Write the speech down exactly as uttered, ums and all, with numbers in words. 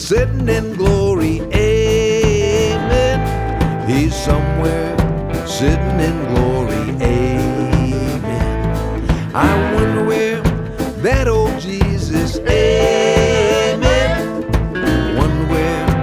sitting in glory. Amen. He's somewhere sitting in glory. Amen. I wonder where